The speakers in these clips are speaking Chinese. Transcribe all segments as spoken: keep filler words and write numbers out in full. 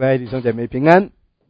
各位弟兄姐妹平安，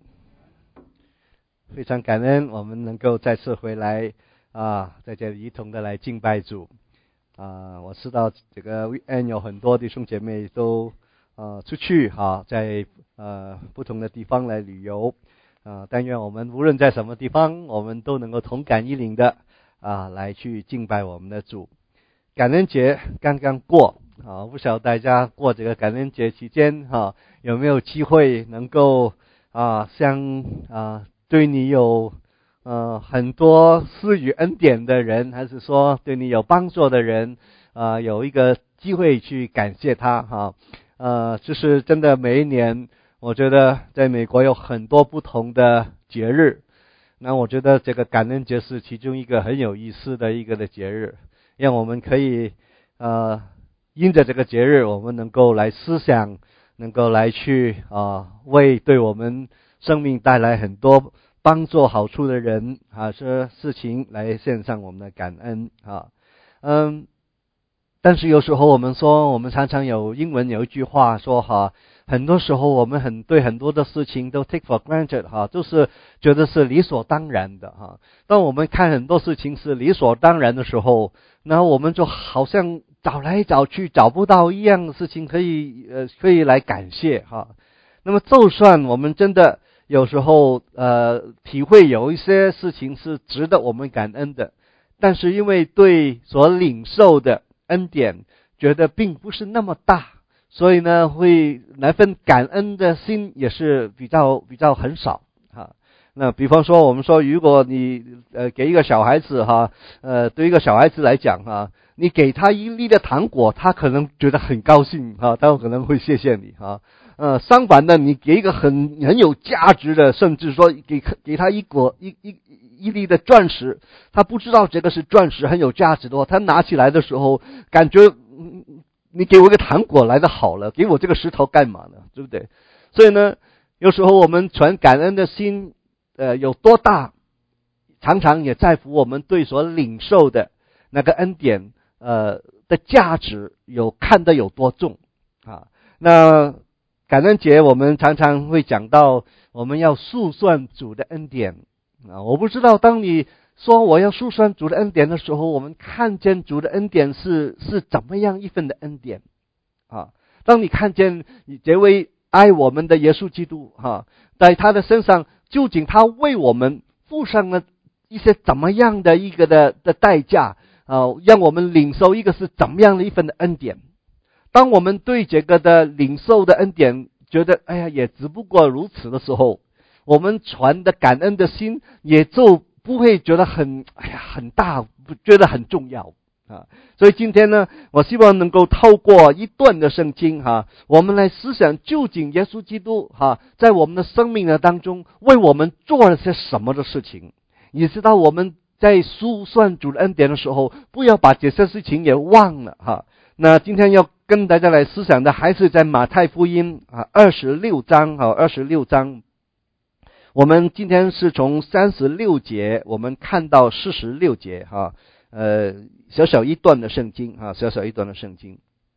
非常感恩我们能够再次回来啊，在这里一同的来敬拜主啊。我知道这个 weekend 有很多弟兄姐妹都呃出去哈、啊，在呃不同的地方来旅游啊。但愿我们无论在什么地方，我们都能够同感一灵的啊，来去敬拜我们的主。感恩节刚刚过啊，不晓得大家过这个感恩节期间哈、啊，有没有机会能够啊，像啊对你有呃很多施予恩典的人，还是说对你有帮助的人啊，有一个机会去感谢他哈。呃，就是真的每一年，我觉得在美国有很多不同的节日，那我觉得这个感恩节是其中一个很有意思的一个的节日。让我们可以呃因着这个节日，我们能够来思想，能够来去啊、呃、为对我们生命带来很多帮助好处的人啊这事情来献上我们的感恩啊。嗯，但是有时候我们说，我们常常有英文有一句话说哈，很多时候我们很对很多的事情都 take for granted 哈，就是觉得是理所当然的哈。当我们看很多事情是理所当然的时候，那我们就好像找来找去找不到一样的事情可以呃可以来感谢哈。那么就算我们真的有时候呃体会有一些事情是值得我们感恩的，但是因为对所领受的恩典觉得并不是那么大，所以呢会那份感恩的心也是比较比较很少哈。那比方说我们说，如果你呃给一个小孩子哈，呃对一个小孩子来讲哈，你给他一粒的糖果，他可能觉得很高兴哈，他可能会谢谢你哈。呃相反的，你给一个很很有价值的，甚至说给给他一果一一一粒的钻石，他不知道这个是钻石很有价值的话，他拿起来的时候感觉嗯你给我一个糖果来的好了，给我这个石头干嘛呢？对不对？所以呢，有时候我们传感恩的心呃有多大，常常也在乎我们对所领受的那个恩典呃的价值有看得有多重啊。那感恩节我们常常会讲到我们要数算主的恩典啊。我不知道当你说我要数算主的恩典的时候，我们看见主的恩典是是怎么样一份的恩典啊？当你看见这位爱我们的耶稣基督哈，在他的身上究竟他为我们付上了一些怎么样的一个的的代价啊，让我们领受一个是怎么样的一份的恩典。当我们对这个的领受的恩典觉得哎呀也只不过如此的时候，我们传的感恩的心也就不会觉得很哎呀很大，不觉得很重要啊。所以今天呢，我希望能够透过一段的圣经哈、啊，我们来思想究竟耶稣基督哈、啊，在我们的生命的当中为我们做了些什么的事情。你知道我们在数算主的恩典的时候，不要把这些事情也忘了哈、啊。那今天要跟大家来思想的还是在马太福音啊二十六章啊二十六章。我们今天是从三十六节我们看到四十六节哈、啊，呃小小一段的圣经啊，小小一段的圣经。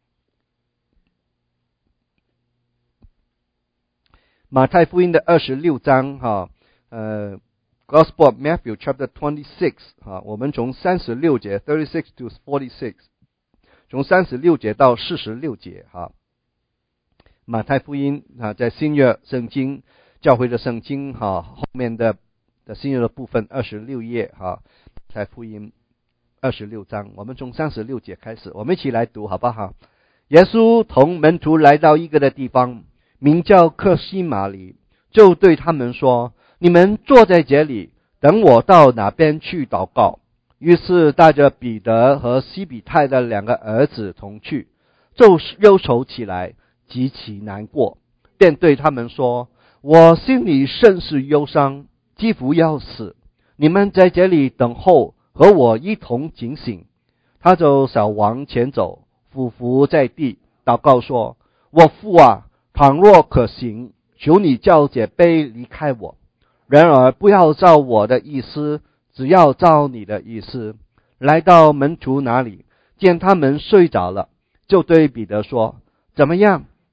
马太福音的二十六章哈、啊，呃 Gospel of Matthew chapter twenty-six 哈、啊，我们从三十六节 thirty-six to forty-six。从三十六节到四十六节哈，马太福音啊，在新约圣经教会的圣经哈后面的的新约的部分二十六页哈，马太福音二十六章，我们从三十六节开始，我们一起来读好不好？耶稣同门徒来到一个的地方，名叫客西马尼，就对他们说：“你们坐在这里，等我到哪边去祷告。”于是带着彼得和西比泰的两个儿子同去，就忧愁起来，极其难过，便对他们说：“我心里甚是忧伤，几乎要死。你们在这里等候，和我一同警醒。”他就小往前走，俯伏在地，祷告说：“我父啊，倘若可行，求你叫这杯离开我。然而不要照我的意思，只要照你的意思。”来到门徒那里，见他们睡着了，就对彼得说：“怎么样？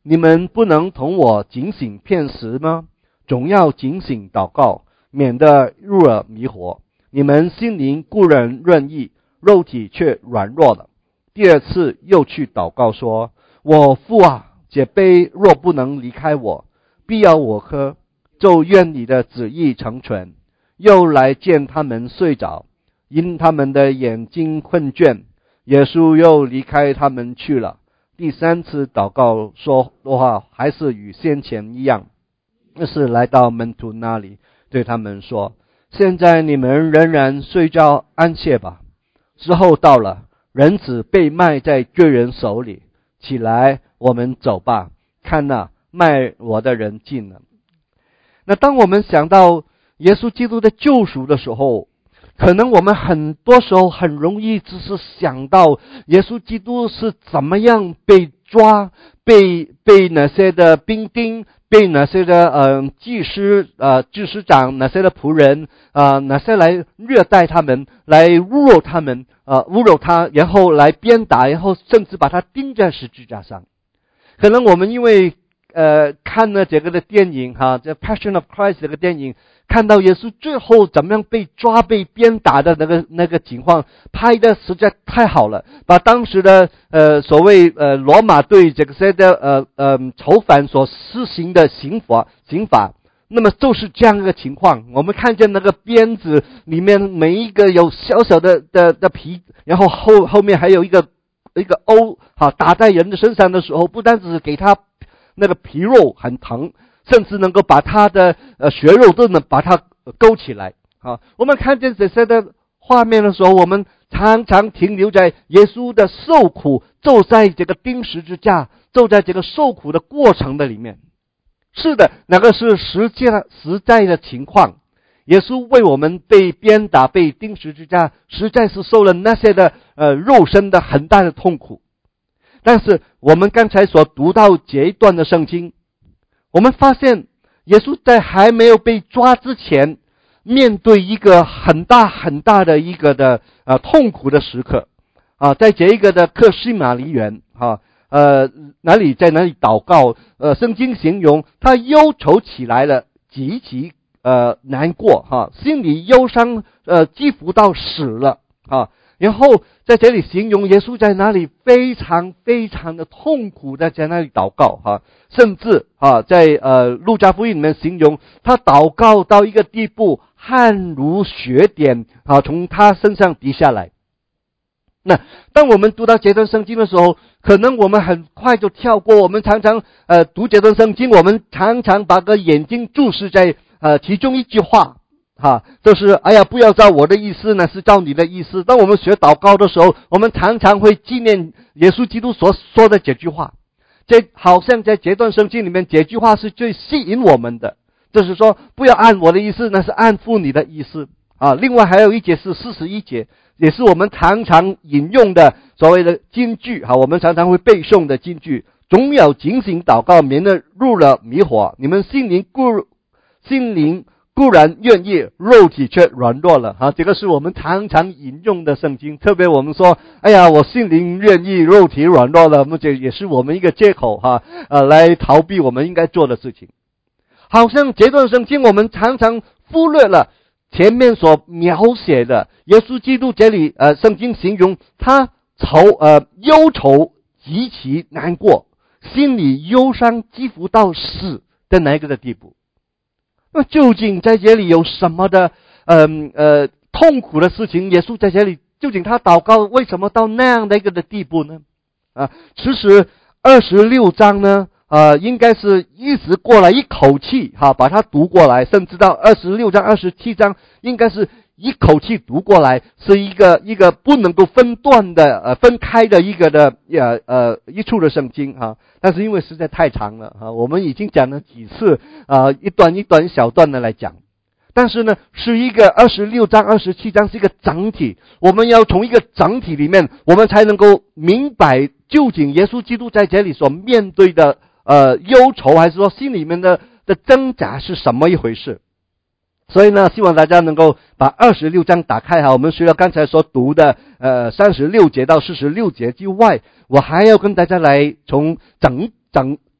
你们不能同我警醒片时吗？总要警醒祷告，免得入了迷惑。你们心灵固然愿意，肉体却软弱了。第二次又去祷告说，我父啊，这杯若不能离开我，必要我喝，就愿你的旨意成全。又来见他们睡着，因他们的眼睛困倦。耶稣又离开他们去了。第三次祷告说的话还是与先前一样，那是来到门徒那里，对他们说，现在你们仍然睡觉安歇吧，时候到了，人子被卖在罪人手里，起来，我们走吧，看哪，卖我的人近了。那当我们想到耶稣基督的救赎的时候，可能我们很多时候很容易只是想到耶稣基督是怎么样被抓，被被那些的兵丁，被那些的呃祭司呃祭司长，那些的仆人啊、呃，那些来虐待他们，来侮辱他们，呃侮辱他，然后来鞭打，然后甚至把他钉在十字架上。可能我们因为呃看了这个的电影哈，这 Passion of Christ 这个电影，看到耶稣最后怎么样被抓、被鞭打的那个那个情况，拍的实在太好了，把当时的呃所谓呃罗马对这个些的呃呃囚犯所施行的刑罚刑罚，那么就是这样一个情况。我们看见那个鞭子里面每一个有小小的的的皮，然后后后面还有一个一个殴哈打在人的身上的时候，不单只是给他那个皮肉很疼，甚至能够把他的呃血肉都能把它勾起来啊！我们看见这些的画面的时候，我们常常停留在耶稣的受苦，走在这个钉十字架，走在这个受苦的过程的里面。是的，那个是实际实在的情况。耶稣为我们被鞭打、被钉十字架，实在是受了那些的呃肉身的很大的痛苦。但是我们刚才所读到这一段的圣经，我们发现耶稣在还没有被抓之前，面对一个很大很大的一个的呃痛苦的时刻啊，在这一个的客西马尼园啊，呃哪里在哪里祷告，呃圣经形容他忧愁起来了，极其呃难过哈、啊，心里忧伤呃几乎到死了啊。然后在这里形容耶稣在那里非常非常的痛苦的在那里祷告哈、啊，甚至啊在呃路加福音里面形容他祷告到一个地步，汗如雪点啊从他身上滴下来。那当我们读到这段圣经的时候，可能我们很快就跳过，我们常常呃读这段圣经，我们常常把个眼睛注视在呃其中一句话哈，就是哎呀，不要照我的意思呢，是照你的意思。当我们学祷告的时候，我们常常会纪念耶稣基督所说的这句话。这好像在这段圣经里面，这句话是最吸引我们的，就是说不要按我的意思，那是按父你的意思啊。另外还有一节是四十一节，也是我们常常引用的所谓的金句哈，我们常常会背诵的金句。总要警醒祷告，免得入了迷惑。你们心灵固心灵固然愿意，肉体却软弱了啊！这个是我们常常引用的圣经，特别我们说，哎呀，我心灵愿意，肉体软弱了，那么这也是我们一个借口哈，呃，来逃避我们应该做的事情。好像这段圣经我们常常忽略了前面所描写的耶稣基督这里呃，圣经形容他愁呃忧愁极其难过，心里忧伤几乎到死的那个的地步。那究竟在这里有什么的呃呃痛苦的事情？耶稣在这里究竟他祷告为什么到那样的一个的地步呢？啊，其实二十六章呢呃应该是一直过来一口气哈把它读过来，甚至到二十六章二十七章应该是一口气读过来，是一个一个不能够分段的呃分开的一个的呃呃一处的圣经哈。但是因为实在太长了哈，我们已经讲了几次啊、呃、一段一段小段的来讲。但是呢是一个二十六章二十七章是一个整体，我们要从一个整体里面我们才能够明白究竟耶稣基督在这里所面对的呃忧愁，还是说心里面的的挣扎是什么一回事。所以呢希望大家能够把二十六章打开哈，我们除了刚才所读的呃三十六节到四十六节之外，我还要跟大家来从整整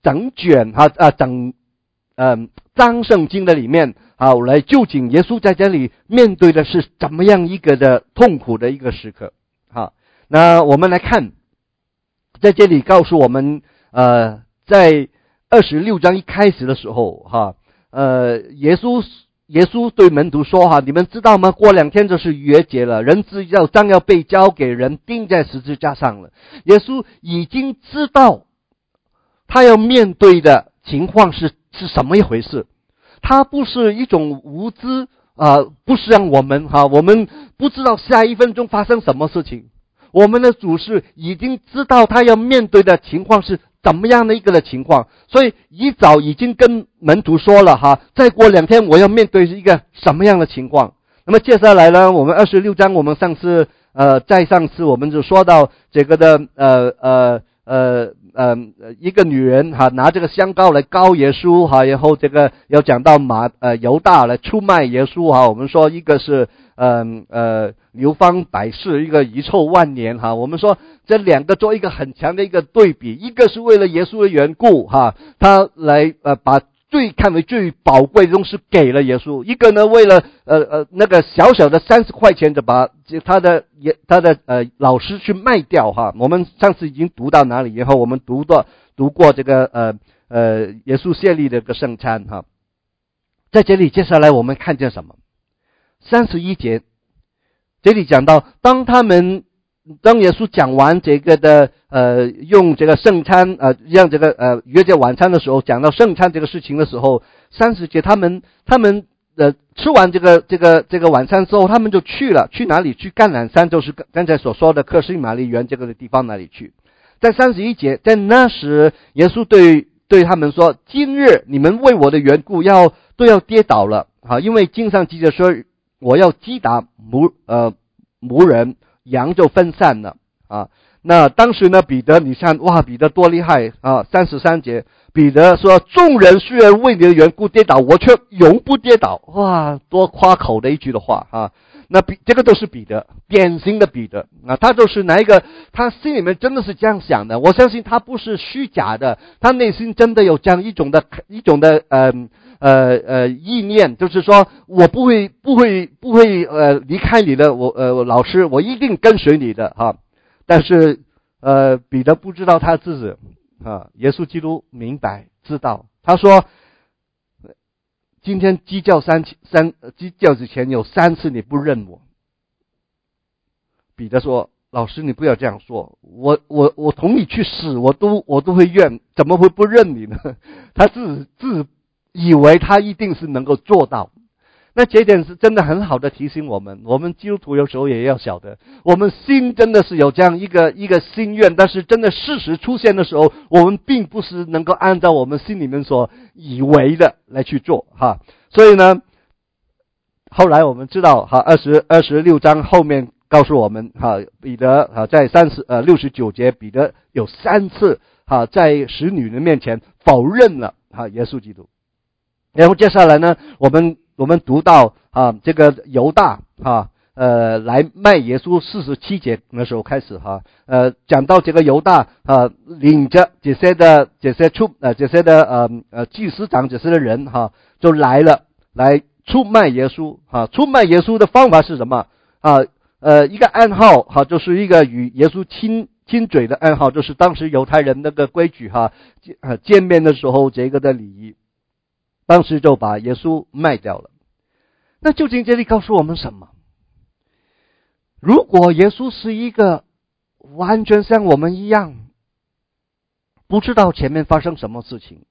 整卷哈啊整嗯章圣经的里面啊，来究竟耶稣在这里面对的是怎么样一个的痛苦的一个时刻。好，那我们来看，在这里告诉我们，呃，在二十六章一开始的时候，哈，呃，耶稣耶稣对门徒说，哈，你们知道吗？过两天就是逾越节了，人子要将要被交给人，钉在十字架上了。耶稣已经知道他要面对的情况是是什么一回事，他不是一种无知啊、呃，不是让我们哈，我们不知道下一分钟发生什么事情。我们的主是已经知道他要面对的情况是怎么样的一个的情况，所以一早已经跟门徒说了哈，再过两天我要面对一个什么样的情况。那么接下来呢，我们二十六章，我们上次呃，在上次我们就说到这个的呃呃呃呃一个女人哈，拿这个香膏来膏耶稣哈，然后这个要讲到马呃犹大来出卖耶稣哈，我们说一个是嗯 呃, 呃流芳百世，一个遗臭万年哈。我们说这两个做一个很强的一个对比，一个是为了耶稣的缘故哈，他来呃把最看为最宝贵的东西给了耶稣；一个呢，为了呃呃那个小小的三十块钱就把他的他的呃老师去卖掉哈。我们上次已经读到哪里？然后我们读到读过这个呃呃耶稣设立的一个圣餐哈。在这里接下来我们看见什么？三十一节，这里讲到，当他们当耶稣讲完这个的呃用这个圣餐呃让这个呃约节晚餐的时候，讲到圣餐这个事情的时候，三十节他们他们呃吃完这个这个这个晚餐之后，他们就去了，去哪里？去橄榄山，就是刚才所说的克西马利园这个地方那里去。在三十一节，在那时耶稣对对他们说：今日你们为我的缘故要都要跌倒了啊，因为经上记着说，我要击打牧呃牧人，羊就分散了啊。那当时呢，彼得，你看哇，彼得多厉害啊！三十三节，彼得说：众人虽然为你的缘故跌倒，我却永不跌倒。哇，多夸口的一句的话啊！那比这个都是彼得，典型的彼得啊，他就是哪一个，他心里面真的是这样想的。我相信他不是虚假的，他内心真的有这样一种的一种的呃呃呃意念，就是说我不会不会不会呃离开你的，我呃老师，我一定跟随你的哈、啊。但是呃彼得不知道他自己啊，耶稣基督明白知道，他说。今天鸡叫三三鸡叫之前有三次你不认我。彼得说：老师你不要这样说，我我我同你去死我都我都会愿，怎么会不认你呢？他自自以为他一定是能够做到。那这点是真的很好的提醒我们，我们基督徒有时候也要晓得，我们心真的是有这样一个一个心愿，但是真的事实出现的时候，我们并不是能够按照我们心里面所以为的来去做哈。所以呢，后来我们知道哈，二十二十六章后面告诉我们哈，彼得哈在三十呃六十九节，彼得有三次哈在使女人面前否认了哈耶稣基督。然后接下来呢，我们我们读到啊，这个犹大哈呃来卖耶稣四十七节那时候开始哈，呃讲到这个犹大啊领着这些的这些出呃这些的呃呃祭司长这些的人哈就来了，来出卖耶稣哈。出卖耶稣的方法是什么啊？呃一个暗号哈，就是一个与耶稣亲亲嘴的暗号，就是当时犹太人那个规矩哈，呃见面的时候这个的礼仪。当时就把耶稣卖掉了。那究竟这里告诉我们什么？如果耶稣是一个完全像我们一样，不知道前面发生什么事情，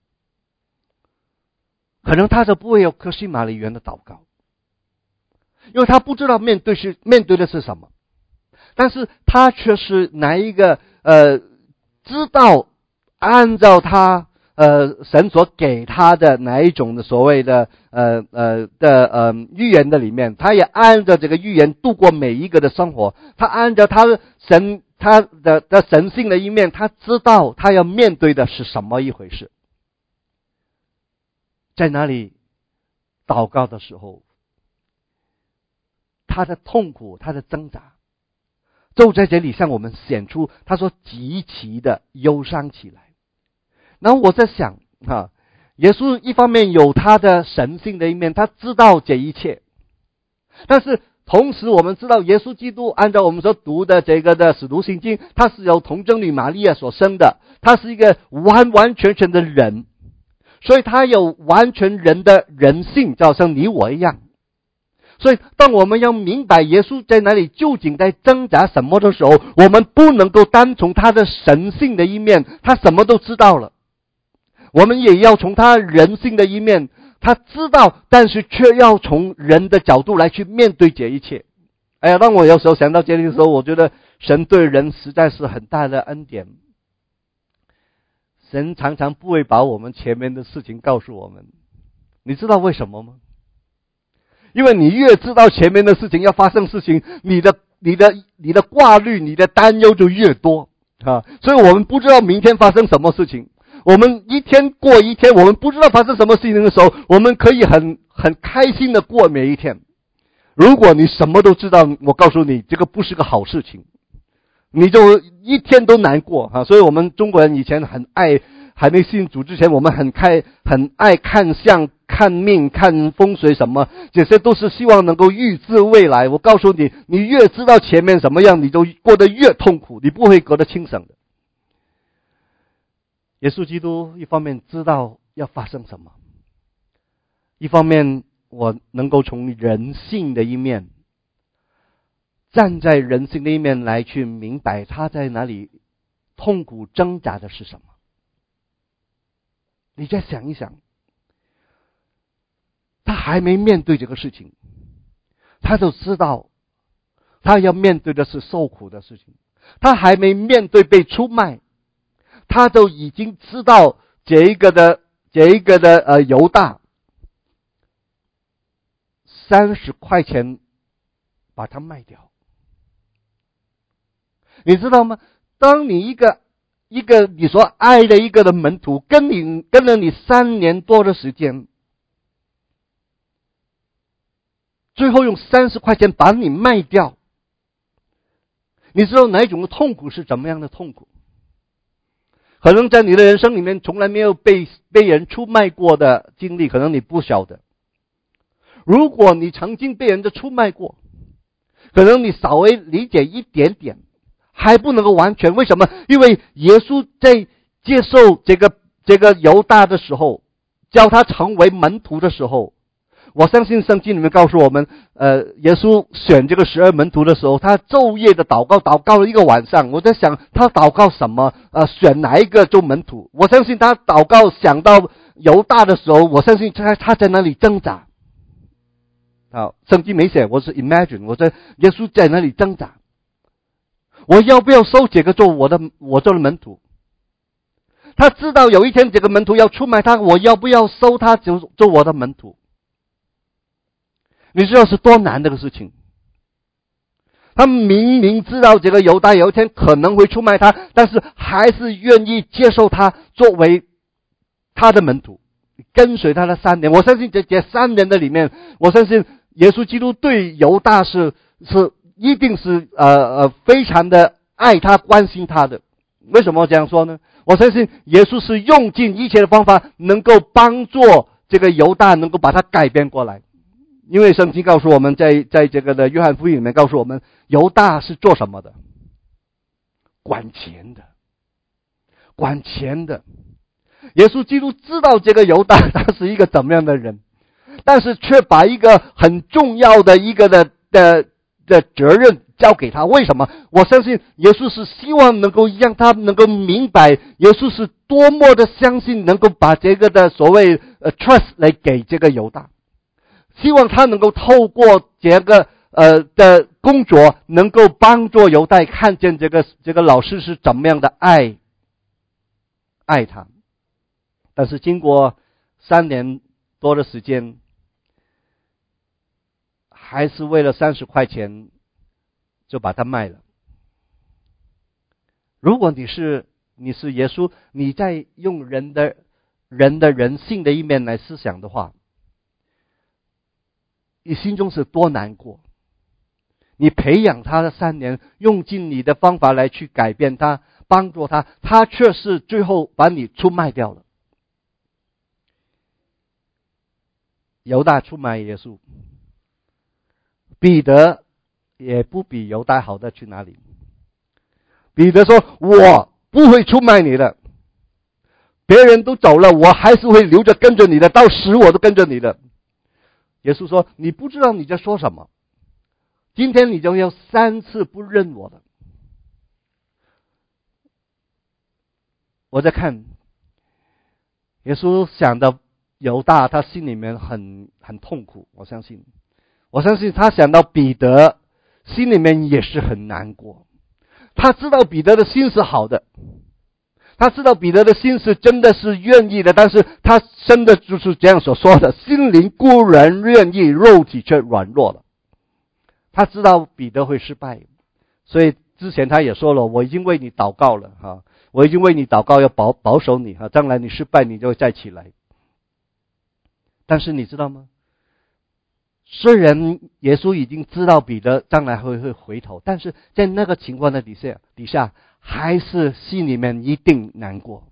可能他就不会有客西马尼园的祷告，因为他不知道面对是面对的是什么。但是他却是哪一个呃知道按照他呃，神所给他的哪一种的所谓的呃呃的呃预言的里面，他也按照这个预言度过每一个的生活。他按照他的神他的的神性的一面，他知道他要面对的是什么一回事。在哪里祷告的时候，他的痛苦，他的挣扎，就在这里向我们显出，他说极其的忧伤起来。 然后我在想啊，耶稣一方面有他的神性的一面，他知道这一切，但是同时我们知道耶稣基督按照我们所读的这个的使徒行经，他是由童贞女玛利亚所生的，他是一个完完全全的人，所以他有完全人的人性，就好像你我一样。所以当我们要明白耶稣在哪里究竟在挣扎什么的时候，我们不能够单从他的神性的一面，他什么都知道了，我们也要从他人性的一面，他知道，但是却要从人的角度来去面对这一切。哎呀，当我有时候想到这里的时候，我觉得神对人实在是很大的恩典。神常常不会把我们前面的事情告诉我们，你知道为什么吗？因为你越知道前面的事情要发生事情，你的你的你的挂虑，你的担忧就越多啊。所以我们不知道明天发生什么事情，我们一天过一天，我们不知道发生什么事情的时候，我们可以很很开心的过每一天。如果你什么都知道，我告诉你，这个不是个好事情，你就一天都难过啊。所以我们中国人以前很爱，还没信主之前，我们很开很爱看相、看命、看风水什么，这些都是希望能够预知未来。我告诉你，你越知道前面什么样，你就过得越痛苦，你不会过得轻省的。耶稣基督一方面知道要发生什么，一方面我能够从人性的一面，站在人性的一面来去明白他在哪里痛苦挣扎的是什么。你再想一想，他还没面对这个事情，他就知道他要面对的是受苦的事情。他还没面对被出卖，他就已经知道这一个的这一个的呃犹大三十块钱把它卖掉。你知道吗？当你一个一个你所爱的一个的门徒跟你跟了你三年多的时间，最后用三十块钱把你卖掉，你知道哪一种的痛苦是怎么样的痛苦？可能在你的人生里面从来没有被被人出卖过的经历，可能你不晓得。如果你曾经被人家出卖过，可能你稍微理解一点点，还不能够完全。为什么？因为耶稣在接受这个这个犹大的时候，叫他成为门徒的时候，我相信圣经里面告诉我们，呃，耶稣选这个十二门徒的时候，他昼夜的祷告，祷告了一个晚上。我在想，他祷告什么？呃，选哪一个做门徒？我相信他祷告想到犹大的时候，我相信他他在那里挣扎。好，圣经没写，我是 imagine， 我在耶稣在那里挣扎，我要不要收这个做我的我做的门徒？他知道有一天这个门徒要出卖他，我要不要收他做做我的门徒？你知道是多难的个事情。他明明知道这个犹大有一天可能会出卖他，但是还是愿意接受他作为他的门徒，跟随他的三年。我相信这这三年的里面，我相信耶稣基督对犹大是是一定是呃呃非常的爱他、关心他的。为什么这样说呢？我相信耶稣是用尽一切的方法，能够帮助这个犹大能够把他改变过来。因为圣经告诉我们，在在这个的约翰福音里面告诉我们，犹大是做什么的？管钱的，管钱的。耶稣基督知道这个犹大他是一个怎么样的人，但是却把一个很重要的一个的的的责任交给他。为什么？我相信耶稣是希望能够让他能够明白，耶稣是多么的相信能够把这个的所谓呃 trust 来给这个犹大，希望他能够透过这个呃的工作，能够帮助犹大看见这个这个老师是怎么样的爱爱他。但是经过三年多的时间，还是为了三十块钱就把他卖了。如果你是你是耶稣，你在用人的人的人性的一面来思想的话，你心中是多难过。你培养他的三年，用尽你的方法来去改变他， 帮助他，他却是最后把你出卖掉了。犹大出卖耶稣，彼得也不比犹大好的去哪里。彼得说，我不会出卖你的，别人都走了，我还是会留着跟着你的，到死我都跟着你的。耶稣说，你不知道你在说什么，今天你就要三次不认我的。我在看耶稣想到犹大，他心里面很很痛苦，我相信我相信他想到彼得，心里面也是很难过。他知道彼得的心是好的，他知道彼得的心是真的是愿意的，但是他真的就是这样所说的，心灵固然愿意，肉体却软弱了。他知道彼得会失败，所以之前他也说了，我已经为你祷告了哈，我已经为你祷告，要保保守你哈，将来你失败你就会再起来。但是你知道吗？虽然耶稣已经知道彼得将来会会回头，但是在那个情况的底下底下，还是心里面一定难过。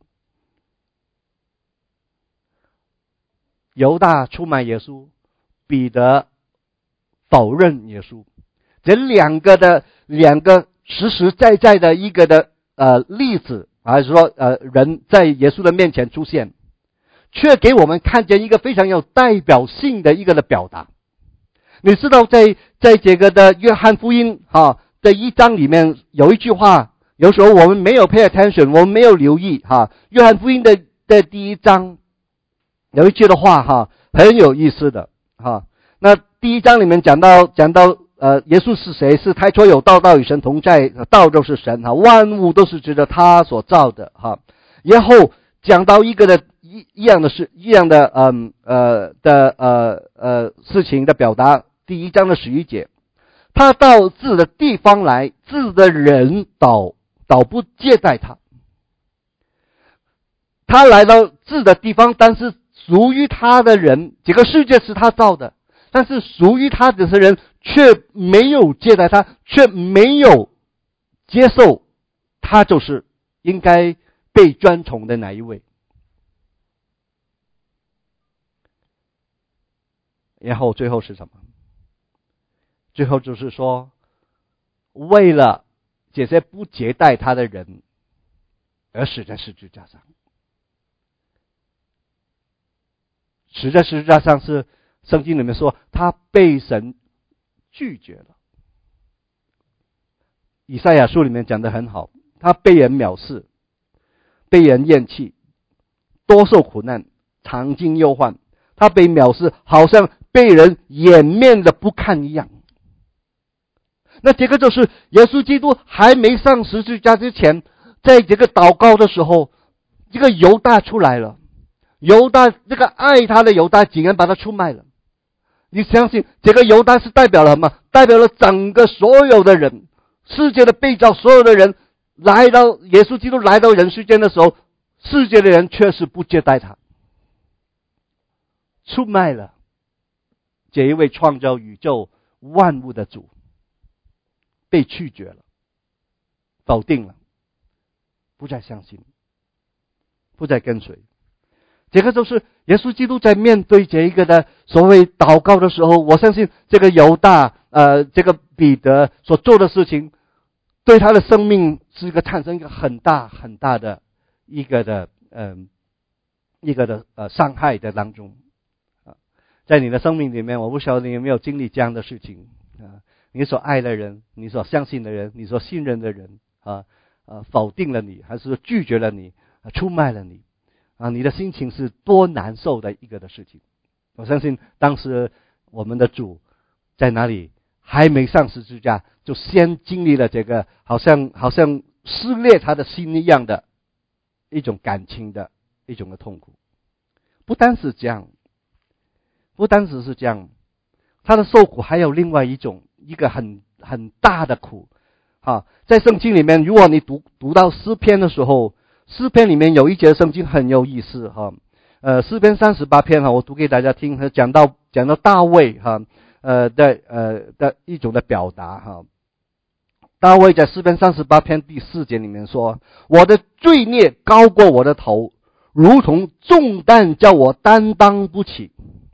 犹大出卖耶稣，彼得否认耶稣，这两个的两个实实在在的一个的呃例子，还是说呃人在耶稣的面前出现，却给我们看见一个非常有代表性的一个的表达。你知道在在这个的约翰福音哈的一章里面有一句话，有时候我们没有 pay attention， 我们没有留意哈。约翰福音的的第一章有一句的话哈，很有意思的哈。那第一章里面讲到讲到呃耶稣是谁？是太初有道，道与神同在，道就是神哈，万物都是指着他所造的哈。然后讲到一个的一一样的事，一样的嗯呃的呃呃事情的表达。第一章的十一节，他到自的地方来，自的人倒倒不接待他。他来到自的地方，但是属于他的人，这个世界是他造的，但是属于他的人却没有接待他，却没有接受他就是应该被尊崇的哪一位。然后最后是什么？最后就是说，为了这些不接待他的人而死在十字架上。死在十字架上是圣经里面说他被神拒绝了。以赛亚书里面讲得很好，他被人藐视，被人厌弃，多受苦难，常经忧患。他被藐视，好像被人掩面的不看一样。那这个就是耶稣基督还没上十字架之前，在这个祷告的时候，这个犹大出来了。犹大这个爱他的犹大竟然把他出卖了。你相信这个犹大是代表了什么？代表了整个所有的人，世界的被造所有的人来到耶稣基督来到人世间的时候，世界的人确实不接待他，出卖了这一位创造宇宙万物的主，被拒绝了，否定了，不再相信，不再跟随。这个就是耶稣基督在面对这一个的所谓祷告的时候，我相信这个犹大呃，这个彼得所做的事情，对他的生命是一个产生一个很大很大的一个的嗯、呃、一个的呃伤害的当中啊，在你的生命里面，我不晓得你有没有经历这样的事情啊？你所爱的人，你所相信的人，你所信任的人啊，呃，否定了你，还是说拒绝了你，出卖了你啊，你的心情是多难受的一个的事情。我相信当时我们的主在哪里还没上十字架，就先经历了这个好像好像撕裂他的心一样的一种感情的一种的痛苦。不单是这样，不单只是这样，他的受苦还有另外一种一个很很大的苦啊。在圣经里面，如果你读读到诗篇的时候，诗篇里面有一节圣经很有意思哈，呃，诗篇三十八篇哈，我读给大家听，讲到讲到大卫哈，呃的呃的一种的表达哈。 大卫在诗篇三十八篇第四节里面说：“我的罪孽高过我的头，如同重担叫我担当不起。”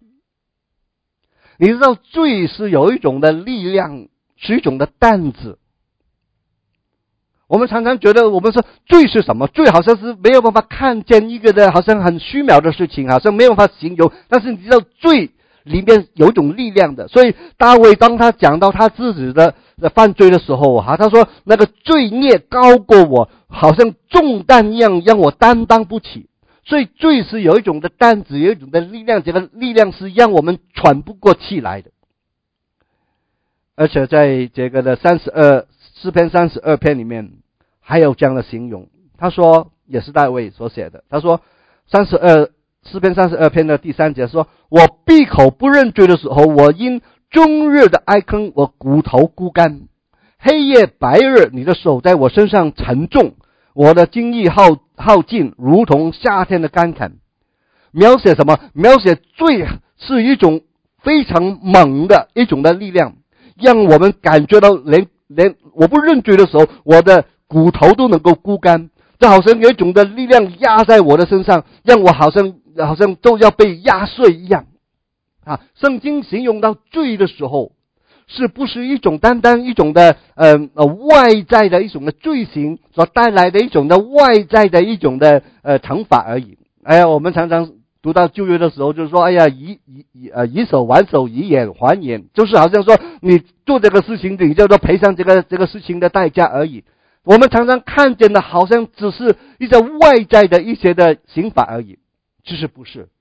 你知道罪是有一种的力量，是一种的担子。我们常常觉得我们说罪是什么？罪好像是没有办法看见一个的，好像很虚渺的事情，好像没有办法形容。但是你知道罪里面有一种力量的。所以大卫当他讲到他自己的犯罪的时候，哈，他说那个罪孽高过我，好像重担一样，让我担当不起。所以罪是有一种的担子，有一种的力量，这个力量是让我们喘不过气来的。而且在这个的三十二诗篇三十二篇里面还有这样的形容，他说也是大卫所写的，他说三十二诗篇三十二篇的第三节说：“我闭口不认罪的时候，我因终日的哀坑，我骨头枯干，黑夜白日，你的手在我身上沉重，我的精力耗耗尽，如同夏天的干坎。”描写什么？描写罪是一种非常猛的一种的力量，让我们感觉到连连我不认罪的时候，我的骨头都能够枯干，这好像有一种的力量压在我的身上，让我好像好像都要被压碎一样啊！圣经形容到罪的时候，是不是一种单单一种的呃呃外在的一种的罪行所带来的一种的外在的一种的呃惩罚而已？哎呀，我们常常读到旧约的时候，就是说，哎呀，以以以呃以手还手，以眼还眼，就是好像说你做这个事情，你就说赔偿这个这个事情的代价而已。我们常常看见的好像只是一些外在的一些的刑罚而已，其实不是。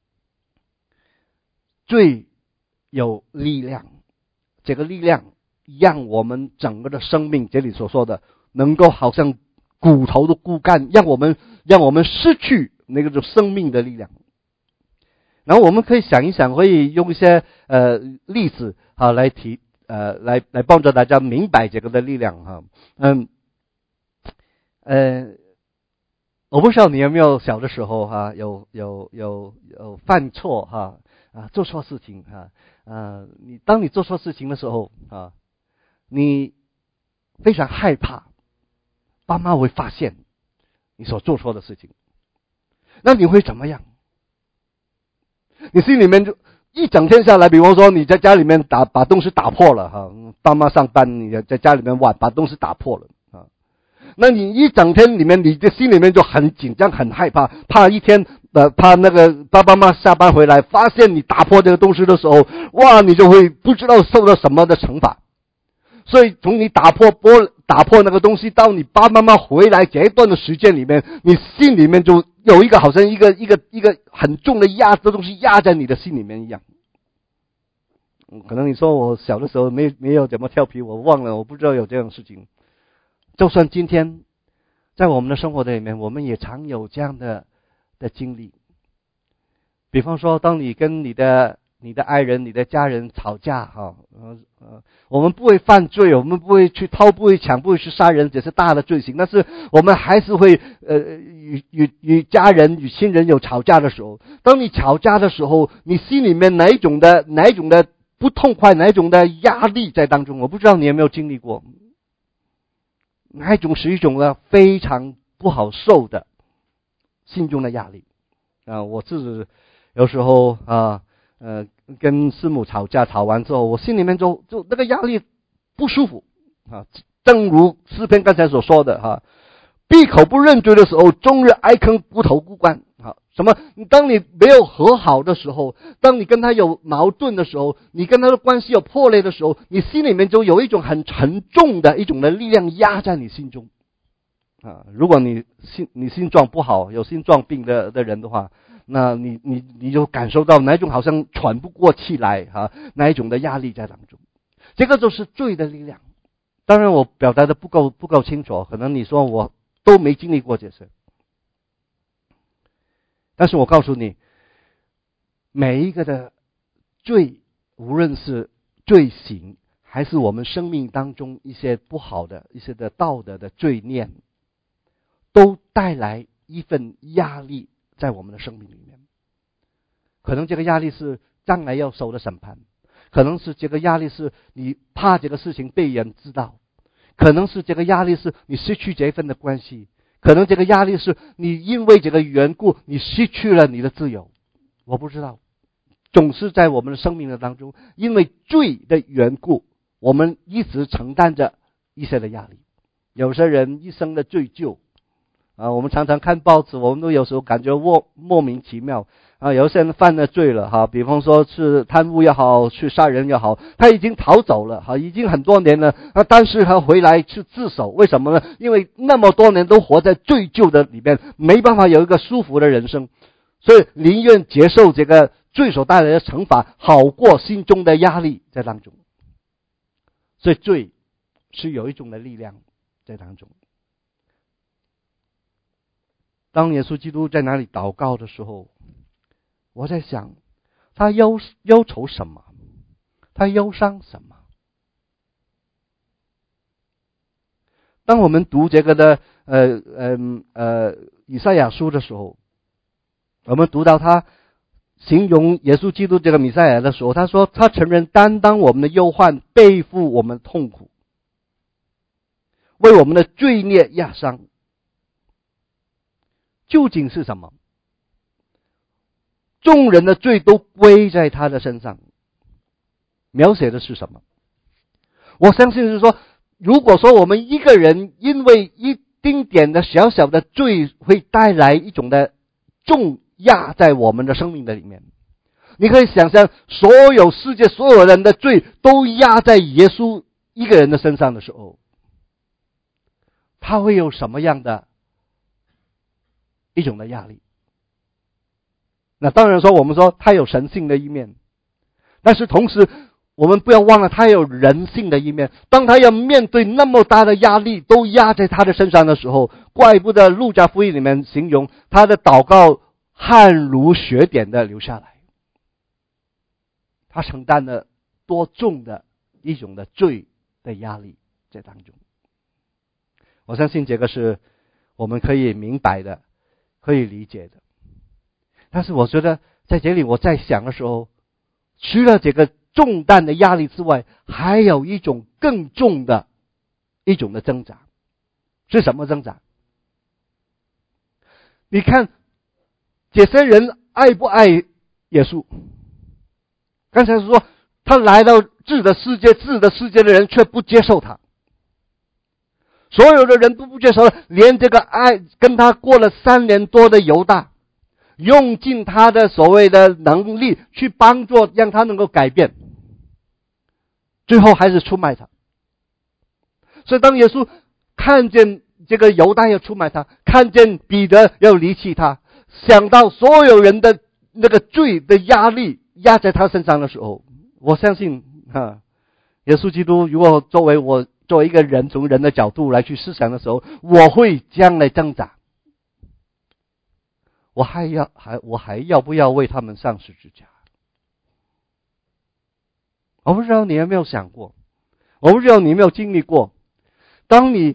罪有力量，这个力量让我们整个的生命，这里所说的能够好像骨头的枯干，让我们让我们失去那个生命的力量。然后我们可以想一想，可以用一些呃例子啊来提呃来来帮助大家明白这个的力量哈。嗯呃，我不知道你有没有小的时候哈，有有有有犯错哈啊做错事情哈啊，你当你做错事情的时候啊，你非常害怕爸妈会发现你所做错的事情，那你会怎么样？你心里面就一整天下来，比方说你在家里面打把东西打破了哈，爸妈上班，你在家里面玩把东西打破了啊，那你一整天里面，你的心里面就很紧张、很害怕，怕一天呃怕那个爸爸妈妈下班回来发现你打破这个东西的时候，哇，你就会不知道受到什么的惩罚。所以从你打破玻打破那个东西到你爸爸妈妈回来这一段的时间里面，你心里面就有一个好像一个一个一个很重的压的东西压在你的心里面一样。可能你说我小的时候没没有怎么调皮，我忘了，我不知道有这样的事情。就算今天在我们的生活里面，我们也常有这样的的经历。比方说，当你跟你的你的爱人、你的家人吵架哈，呃呃，我们不会犯罪，我们不会去偷，不会抢，不会去杀人，这是大的罪行。但是我们还是会呃与与与家人、与亲人有吵架的时候，当你吵架的时候，你心里面哪一种的哪一种的不痛快，哪一种的压力在当中？我不知道你有没有经历过，哪一种是一种的非常不好受的心中的压力啊！我自己有时候啊。呃，跟师母吵架，吵完之后，我心里面就就那个压力不舒服啊。正如诗篇刚才所说的哈，闭口不认罪的时候，终日哀坑，骨头枯干。好，什么？当你没有和好的时候，当你跟他有矛盾的时候，你跟他的关系有破裂的时候，你心里面就有一种很沉重的一种的力量压在你心中啊。如果你心你心脏不好，有心脏病的的人的话。那你你你就感受到哪一种好像喘不过气来哈，哪一种的压力在当中，这个就是罪的力量。当然我表达的不够不够清楚，可能你说我都没经历过这些，但是我告诉你，每一个的罪，无论是罪行，还是我们生命当中一些不好的一些的道德的罪念，都带来一份压力在我们的生命里面。可能这个压力是将来要受的审判，可能是这个压力是你怕这个事情被人知道， 可能是这个压力是你失去这份的关系，可能这个压力是你因为这个缘故你失去了你的自由，我不知道。总是在我们的生命的当中，因为罪的缘故，我们一直承担着一些的压力。有些人一生的罪疚啊，我们常常看报纸，我们都有时候感觉莫莫名其妙啊。有些人犯了罪了哈，比方说是贪污也好，去杀人也好，他已经逃走了哈，已经很多年了啊，但是他回来去自首，为什么呢？因为那么多年都活在罪疚的里面，没办法有一个舒服的人生，所以宁愿接受这个罪所带来的惩罚，好过心中的压力在当中。所以罪是有一种的力量在当中。当耶稣基督在那里祷告的时候，我在想，他忧忧愁什么？他忧伤什么？当我们读这个的呃呃呃以赛亚书的时候，我们读到他形容耶稣基督这个弥赛亚的时候，他说他承认担当我们的忧患，背负我们的痛苦，为我们的罪孽压伤。究竟是什么？众人的罪都归在他的身上。描写的是什么？我相信是说，如果说我们一个人因为一丁点的小小的罪会带来一种的重压在我们的生命的里面，你可以想象所有世界所有人的罪都压在耶稣一个人的身上的时候，他会有什么样的一种的压力？那当然说我们说他有神性的一面，但是同时我们不要忘了他有人性的一面。当他要面对那么大的压力都压在他的身上的时候，怪不得路加福音里面形容他的祷告汗如雪点的流下来。他承担了多重的一种的罪的压力在当中。我相信这个是我们可以明白的，可以理解的。但是我觉得在这里我在想的时候，除了这个重担的压力之外，还有一种更重的一种的挣扎。是什么挣扎？你看这些人爱不爱耶稣？刚才说他来到自的世界，自的世界的人却不接受他，所有的人都不接受，连这个爱跟他过了三年多的犹大，用尽他的所谓的能力去帮助让他能够改变，最后还是出卖他。所以当耶稣看见这个犹大要出卖他，看见彼得要离弃他，想到所有人的那个罪的压力压在他身上的时候，我相信哈，耶稣基督如果作为我作为一个人从人的角度来去思想的时候，我会这样来挣扎。我还要还我还要不要为他们上十字架？我不知道你有没有想过，我不知道你有没有经历过，当你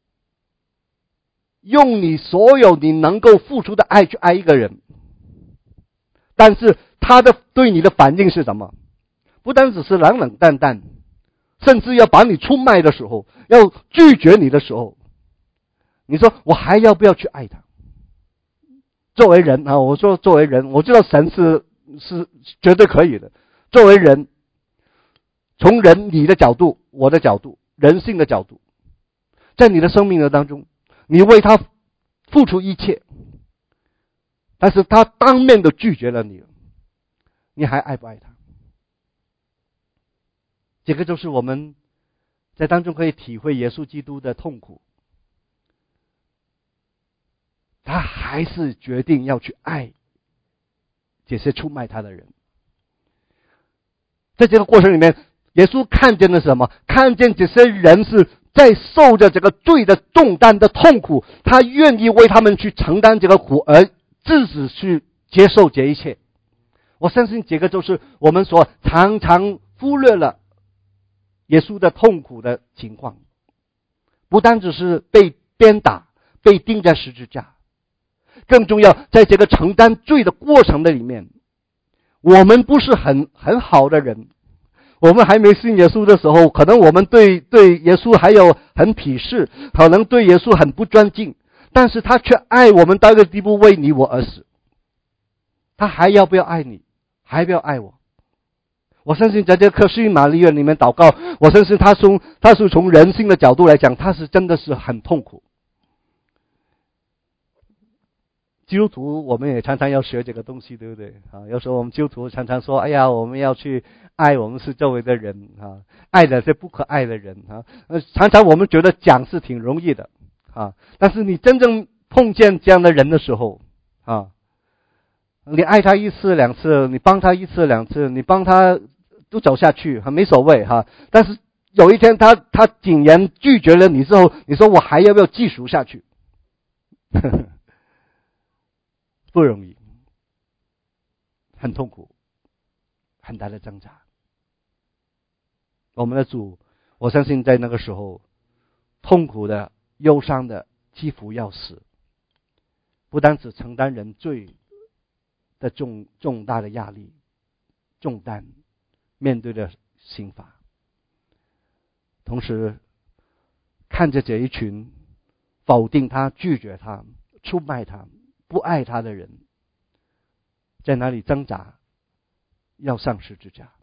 用你所有你能够付出的爱去爱一个人，但是他的对你的反应是什么？不单只是冷冷淡淡，甚至要把你出卖的时候，要拒绝你的时候，你说我还要不要去爱他？作为人啊，我说作为人，我知道神是是绝对可以的。作为人，从人你的角度，我的角度，人性的角度，在你的生命的当中，你为他付出一切，但是他当面的拒绝了你，你还爱不爱他？这个就是我们在当中可以体会耶稣基督的痛苦。他还是决定要去爱这些出卖他的人。在这个过程里面，耶稣看见了什么？看见这些人是在受着这个罪的重担的痛苦，他愿意为他们去承担这个苦，而自己去接受这一切。我相信这个就是我们所常常忽略了耶稣的痛苦的情况。不单只是被鞭打，被钉在十字架，更重要，在这个承担罪的过程的里面，我们不是很很好的人， 我们还没信耶稣的时候，可能我们对对耶稣还有很鄙视，可能对耶稣很不尊敬，但是他却爱我们到一个地步，为你我而死。他还要不要爱你？还要不要爱我？我相信在这个克西玛丽院里面祷告，我相信他从他是从人性的角度来讲，他是真的是很痛苦。基督徒我们也常常要学这个东西，对不对啊？有时候我们基督徒常常说，哎呀，我们要去爱我们是周围的人啊，爱的是不可爱的人啊。常常我们觉得讲是挺容易的啊，但是你真正碰见这样的人的时候啊，你爱他一次两次，你帮他一次两次，你帮他都走下去，还没所谓哈。但是有一天他他竟然拒绝了你之后，你说我还要不要继续下去？不容易，很痛苦，很大的挣扎。我们的主，我相信在那个时候，痛苦的、忧伤的，几乎要死，不单只承担人罪的重重大的压力、重担，面对的刑罚，同时看着这一群否定他、拒绝他、出卖他、不爱他的人，在那里挣扎，要上十字架。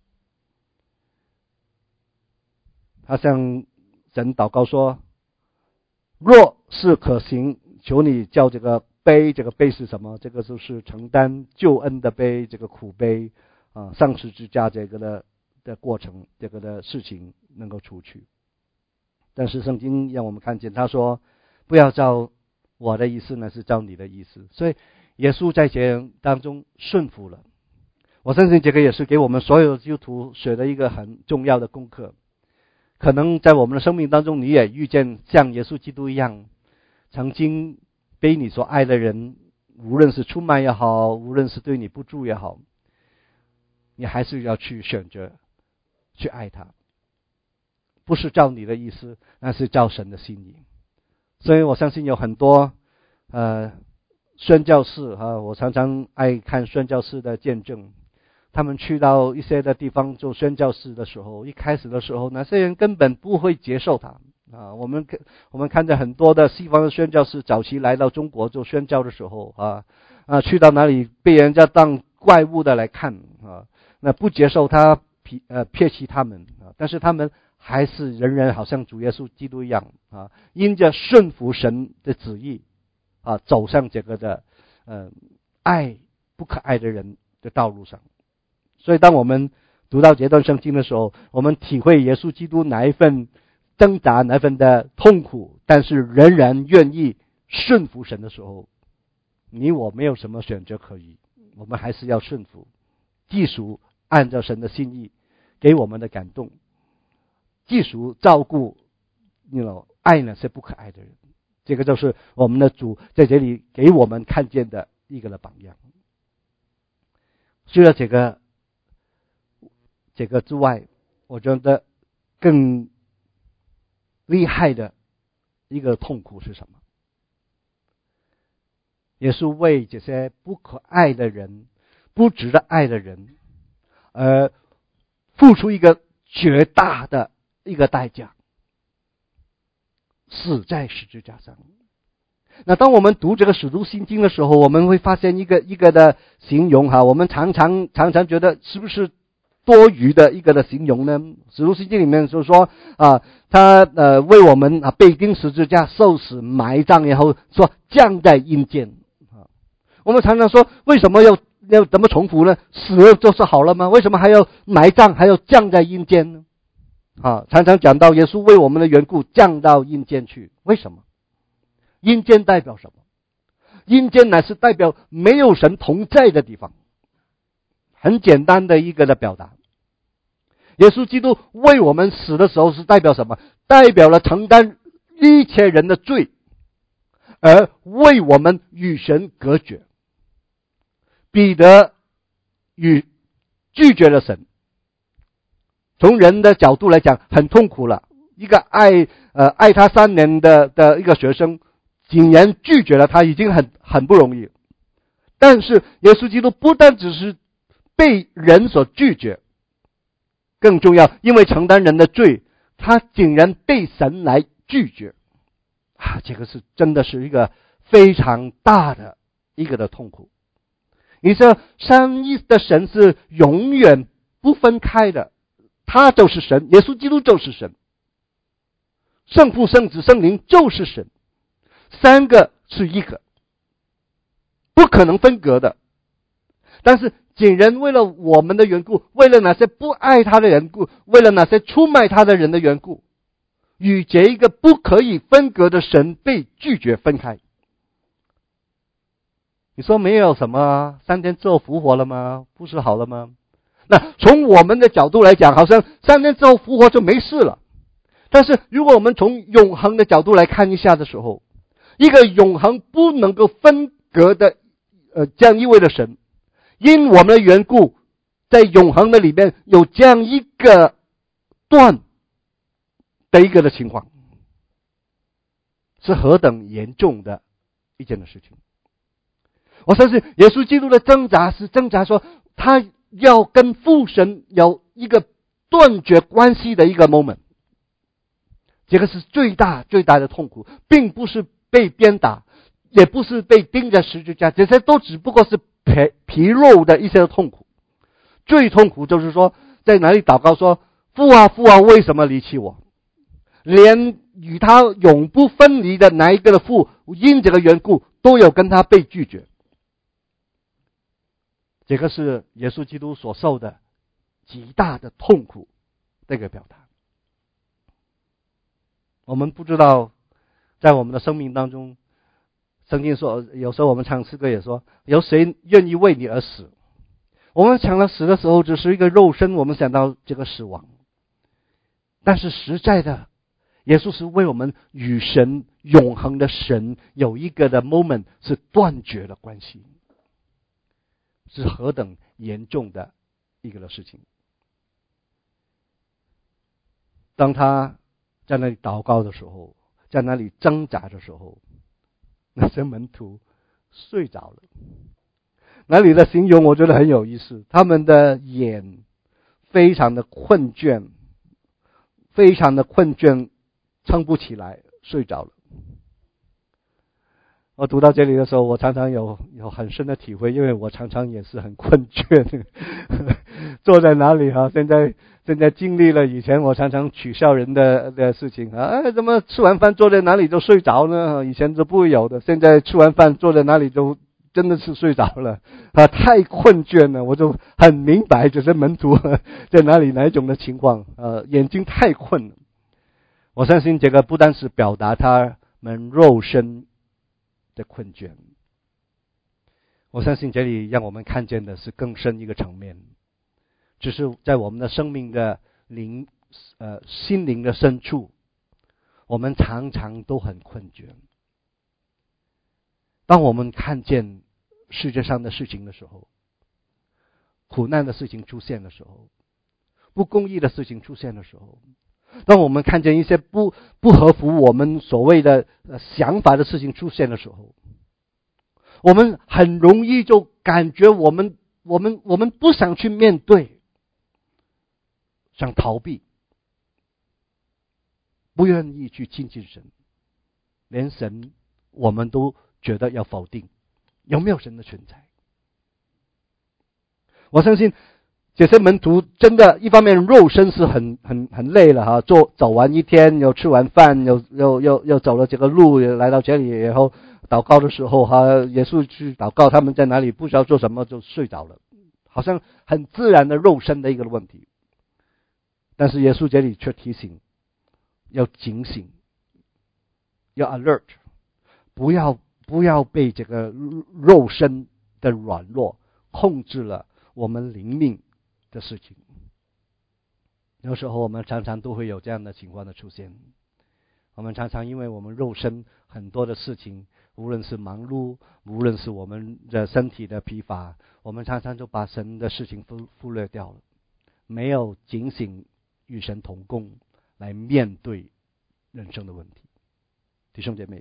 他向神祷告说：“若是可行，求你叫这个杯，这个杯是什么？这个就是承担救恩的杯，这个苦杯啊，上十字架这个的的过程，这个的事情能够除去。”但是圣经让我们看见，他说：“不要照我的意思呢，是照你的意思。”所以耶稣在这当中顺服了。我相信这个也是给我们所有的基督徒学的一个很重要的功课。可能在我们的生命当中，你也遇见像耶稣基督一样，曾经被你所爱的人，无论是出卖也好，无论是对你不住也好，你还是要去选择去爱他，不是照你的意思，那是照神的心意。所以我相信有很多呃宣教士啊，我常常爱看宣教士的见证。他们去到一些的地方做宣教士的时候，一开始的时候，那些人根本不会接受他啊。我们我们看着很多的西方的宣教士早期来到中国做宣教的时候啊啊，去到哪里被人家当怪物的来看啊，那不接受他，呃撇弃他们啊，但是他们还是人人好像主耶稣基督一样啊，因着顺服神的旨意啊，走上这个的呃爱不可爱的人的道路上。所以当我们读到这段圣经的时候，我们体会耶稣基督哪一份挣扎，哪一份的痛苦，但是仍然愿意顺服神的时候，你我没有什么选择可以，我们还是要顺服，继续按照神的心意给我们的感动，继续照顾你 you know, 爱那些不可爱的人。这个就是我们的主在这里给我们看见的一个的榜样。除了这个这个之外，我觉得更厉害的一个痛苦是什么？也是为这些不可爱的人、不值得爱的人，而付出一个绝大的一个代价，死在十字架上。那当我们读这个使徒信经的时候，我们会发现一个一个的形容哈，我们常常常常觉得是不是多余的一个的形容呢？使徒信经里面就说啊，他呃为我们啊被钉十字架、受死、埋葬，然后说降在阴间啊。我们常常说，为什么要要怎么重复呢？死了就是好了吗？为什么还要埋葬，还要降在阴间呢？啊，常常讲到耶稣为我们的缘故降到阴间去，为什么？阴间代表什么？阴间乃是代表没有神同在的地方。很简单的一个的表达。耶稣基督为我们死的时候是代表什么？代表了承担一切人的罪，而为我们与神隔绝。彼得与拒绝了神，从人的角度来讲很痛苦了。一个爱呃爱他三年的的一个学生，竟然拒绝了他，已经很很不容易。但是耶稣基督不但只是被人所拒绝， 更重要，因为承担人的罪，他竟然被神来拒绝啊！这个是真的是一个非常大的一个的痛苦。你说三一的神是永远不分开的，他就是神，耶稣基督就是神，圣父、圣子、圣灵就是神，三个是一个，不可能分隔的。但是竟然为了我们的缘故，为了那些不爱他的缘故，为了那些出卖他的人的缘故，与这一个不可以分隔的神被拒绝分开。你说没有什么三天之后复活了吗？不是好了吗？那从我们的角度来讲，好像三天之后复活就没事了。但是如果我们从永恒的角度来看一下的时候，一个永恒不能够分隔的呃这样一位的神，因我们的缘故，在永恒的里面有这样一个断的一个的情况，是何等严重的一件的事情。我相信耶稣基督的挣扎是挣扎说，他要跟父神有一个断绝关系的一个 moment。这个是最大最大的痛苦，并不是被鞭打，也不是被钉在十字架，这些都只不过是皮皮肉的一些痛苦。最痛苦就是说，在哪里祷告说，父啊父啊，为什么离弃我？连与他永不分离的哪一个的父，因这个缘故都有跟他被拒绝。这个是耶稣基督所受的极大的痛苦这个表达。我们不知道在我们的生命当中，圣经说，有时候我们唱诗歌也说，有谁愿意为你而死？我们想到死的时候只是一个肉身，我们想到这个死亡。但是实在的，耶稣是为我们与神永恒的神有一个的 moment 是断绝了关系，是何等严重的一个的事情。当他在那里祷告的时候，在那里挣扎的时候，那些门徒睡着了。那里的形容我觉得很有意思，他们的眼非常的困倦，非常的困倦，撑不起来，睡着了。我读到这里的时候，我常常有有很深的体会，因为我常常也是很困倦，坐在哪里哈？现在现在经历了以前我常常取笑人的的事情啊，哎，怎么吃完饭坐在哪里就睡着呢？以前都不会有的，现在吃完饭坐在哪里就真的是睡着了啊，太困倦了。我就很明白这些门徒在哪里哪一种的情况，呃，眼睛太困了。我相信这个不单是表达他们肉身的困倦，我相信这里让我们看见的是更深一个层面，就是在我们的生命的灵呃心灵的深处，我们常常都很困倦。当我们看见世界上的事情的时候，苦难的事情出现的时候，不公义的事情出现的时候，当我们看见一些不不合乎我们所谓的想法的事情出现的时候，我们很容易就感觉我们我们我们不想去面对，想逃避，不愿意去亲近神，连神我们都觉得要否定，有没有神的存在？我相信这些门徒真的，一方面肉身是很很很累了哈，做走完一天，又吃完饭，又又又又走了这个路，来到这里以后祷告的时候哈，耶稣去祷告，他们在哪里不知道做什么就睡着了，好像很自然的肉身的一个问题。但是耶稣这里却提醒，要警醒，要 alert， 不要不要被这个肉身的软弱控制了我们灵命的事情。有时候我们常常都会有这样的情况的出现，我们常常因为我们肉身很多的事情，无论是忙碌，无论是我们的身体的疲乏，我们常常就把神的事情忽忽略掉了，没有警醒与神同工来面对人生的问题。弟兄姐妹，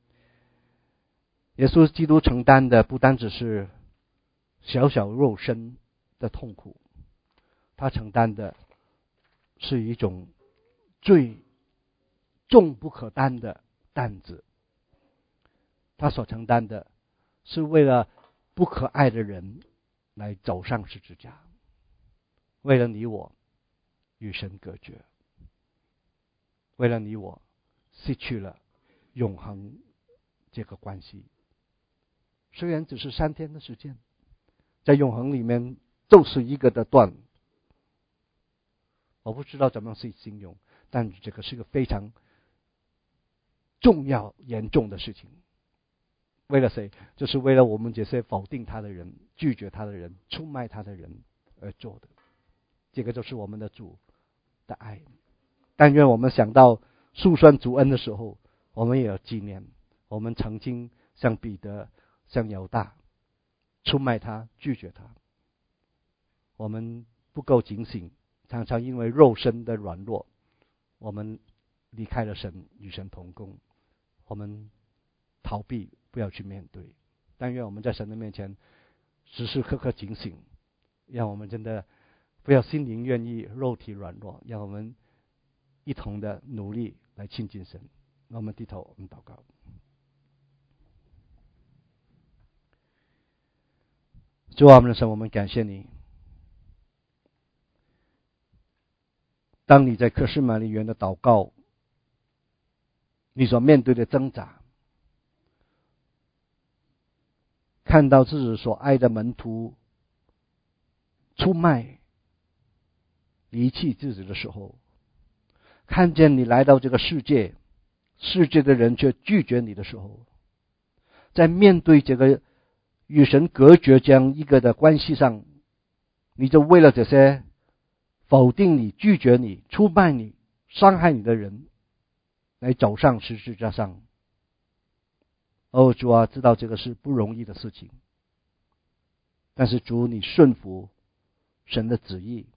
耶稣基督承担的不单只是小小肉身的痛苦，他承担的是一种最重不可担的担子，他所承担的是为了不可爱的人来走上十字架，为了你我与神隔绝，为了你我失去了永恒这个关系。虽然只是三天的时间，在永恒里面就是一个的段，我不知道怎么去形容，但这个是个非常重要严重的事情。为了谁？就是为了我们这些否定他的人、拒绝他的人、出卖他的人而做的。这个就是我们的主的爱。但愿我们想到述说主恩的时候，我们也有纪念我们曾经像彼得、像犹大出卖他、拒绝他。我们不够警醒，常常因为肉身的软弱，我们离开了神，与神同工，我们逃避，不要去面对。但愿我们在神的面前时时刻刻警醒，让我们真的不要心灵愿意，肉体软弱，让我们一同的努力来亲近神。我们低头，我们祷告。主啊，我们的神，我们感谢你。当你在客西马尼园的祷告，你所面对的挣扎，看到自己所爱的门徒出卖、离弃自己的时候，看见你来到这个世界，世界的人却拒绝你的时候，在面对这个与神隔绝这样一个的关系上，你就为了这些否定你、拒绝你、出卖你、伤害你的人来走上十字架上。哦，主啊，知道这个是不容易的事情，但是主，你顺服神的旨意，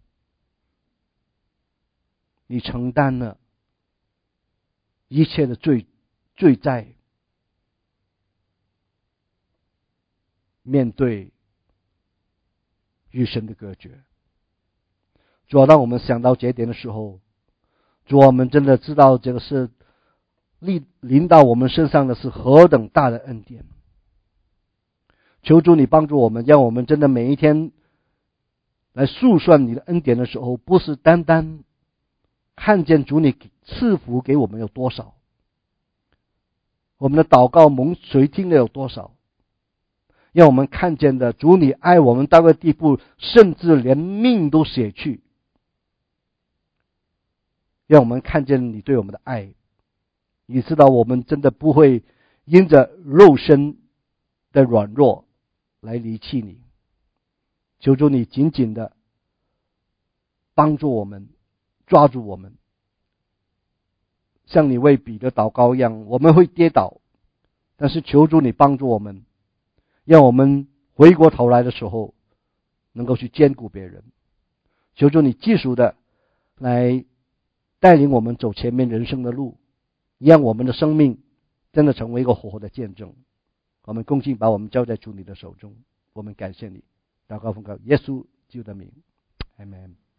你承担了一切的罪罪债，面对与神的隔绝。主要当我们想到这一点的时候，主，我们真的知道这个是临临到我们身上的是何等大的恩典。求主你帮助我们，让我们真的每一天来述说你的恩典的时候，不是单单看见主你赐福给我们有多少，我们的祷告蒙垂听了有多少，让我们看见的主你爱我们到个地步，甚至连命都舍去，让我们看见你对我们的爱。你知道我们真的不会因着肉身的软弱来离弃你。求主你紧紧的帮助我们，抓住我们，像你为彼得祷告一样，我们会跌倒，但是求主你帮助我们，让我们回过头来的时候能够去兼顾别人。求主你继续的来带领我们走前面人生的路，让我们的生命真的成为一个活活的见证。我们恭敬把我们交在主你的手中，我们感谢你。祷告奉告耶稣基督的名，阿们。